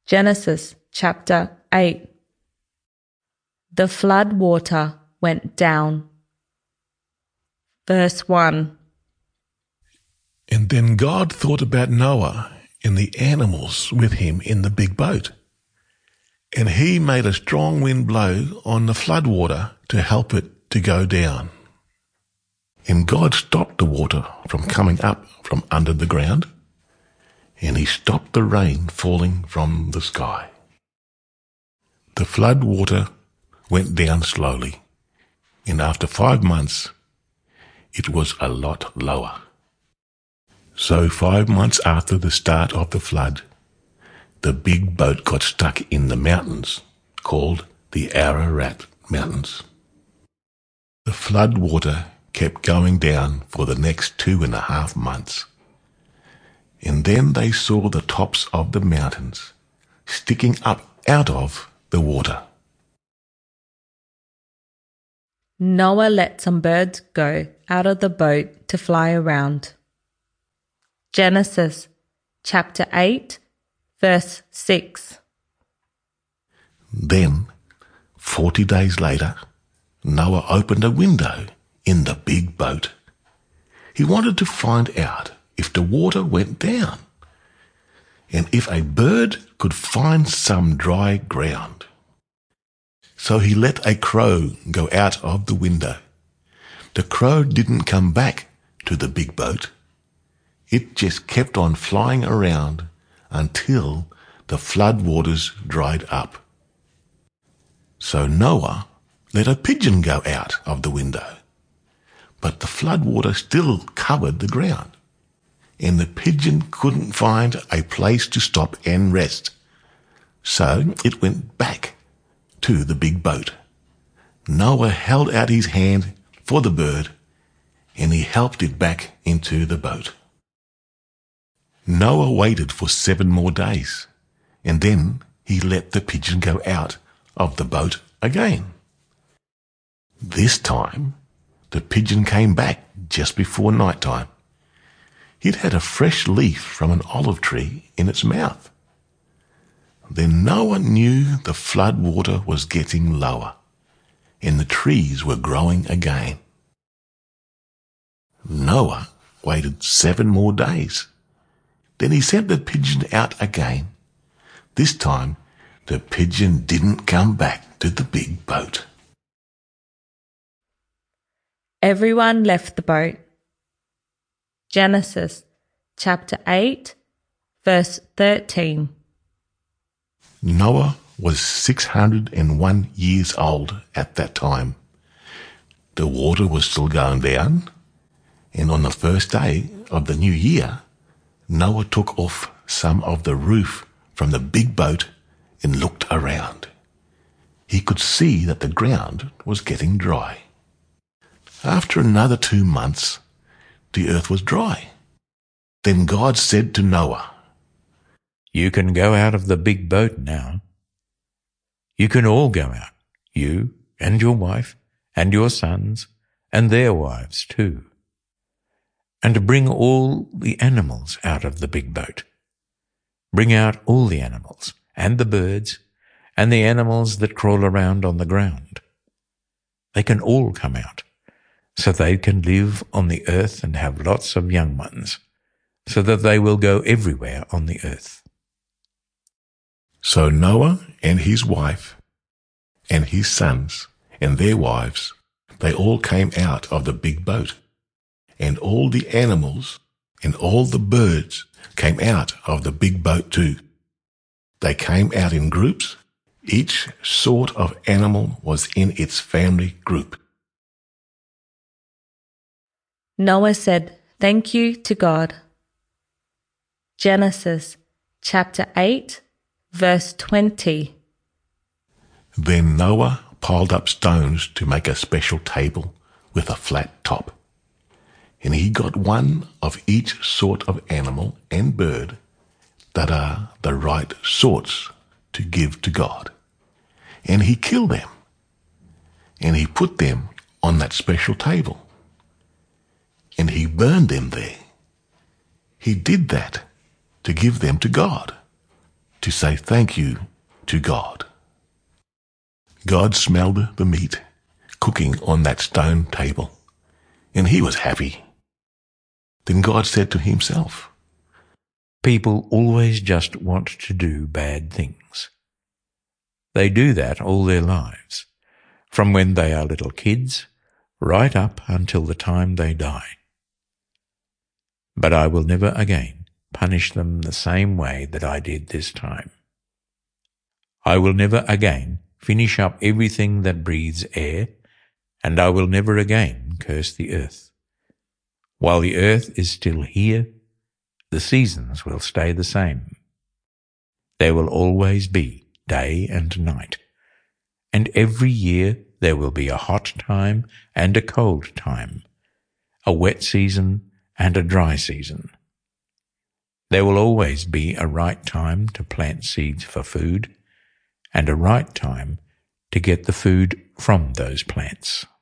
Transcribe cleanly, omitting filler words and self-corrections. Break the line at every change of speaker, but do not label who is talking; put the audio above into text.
Genesis chapter 8. The flood water went down. Verse 1.
And then God thought about Noah and the animals with him in the big boat. And he made a strong wind blow on the flood water to help it to go down. And God stopped the water from coming up from under the ground, and he stopped the rain falling from the sky. The flood water went down slowly, and after 5 months, it was a lot lower. So 5 months after the start of the flood, the big boat got stuck in the mountains called the Ararat Mountains. The flood water kept going down for the next 2.5 months. And then they saw the tops of the mountains sticking up out of the water.
Noah let some birds go out of the boat to fly around. Genesis chapter 8, verse 6.
Then, 40 days later, Noah opened a window in the big boat. He wanted to find out if the water went down and if a bird could find some dry ground. So he let a crow go out of the window. The crow didn't come back to the big boat. It just kept on flying around until the flood waters dried up. So Noah let a pigeon go out of the window, but the flood water still covered the ground, and the pigeon couldn't find a place to stop and rest. So it went back to the big boat. Noah held out his hand for the bird, and he helped it back into the boat. Noah waited for 7 more days, and then he let the pigeon go out of the boat again. This time, the pigeon came back just before night time. It had a fresh leaf from an olive tree in its mouth. Then Noah knew the flood water was getting lower, and the trees were growing again. Noah waited 7 more days. Then he sent the pigeon out again. This time, the pigeon didn't come back to the big boat.
Everyone left the boat. Genesis chapter 8, verse 13.
Noah was 601 years old at that time. The water was still going down, and on the first day of the new year, Noah took off some of the roof from the big boat and looked around. He could see that the ground was getting dry. After another 2 months, the earth was dry. Then God said to Noah,
"You can go out of the big boat now. You can all go out, you and your wife and your sons and their wives too. And bring all the animals out of the big boat. Bring out all the animals and the birds and the animals that crawl around on the ground. They can all come out, so they can live on the earth and have lots of young ones, so that they will go everywhere on the earth."
So Noah and his wife and his sons and their wives, they all came out of the big boat. And all the animals and all the birds came out of the big boat too. They came out in groups. Each sort of animal was in its family group.
Noah said, "Thank you to God." Genesis chapter 8, verse 20.
Then Noah piled up stones to make a special table with a flat top. And he got one of each sort of animal and bird that are the right sorts to give to God. And he killed them, and he put them on that special table, and he burned them there. He did that to give them to God. to say thank you to God. God smelled the meat cooking on that stone table, and he was happy. Then God said to himself,
People always just want to do bad things. They do that all their lives, from when they are little kids right up until the time they die. But I will never again punish them the same way that I did this time. I will never again finish up everything that breathes air, and I will never again curse the earth. While the earth is still here, the seasons will stay the same. There will always be day and night, and every year there will be a hot time and a cold time, a wet season and a dry season. There will always be a right time to plant seeds for food, and a right time to get the food from those plants.